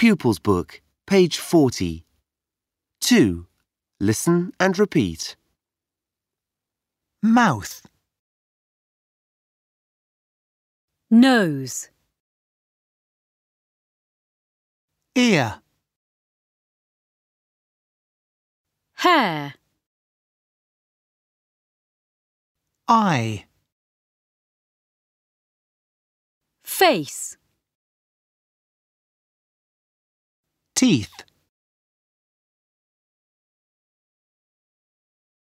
Pupils Book, page 40. 2. Listen and repeat. Mouth, Nose, ear, hair, eye, face, teeth.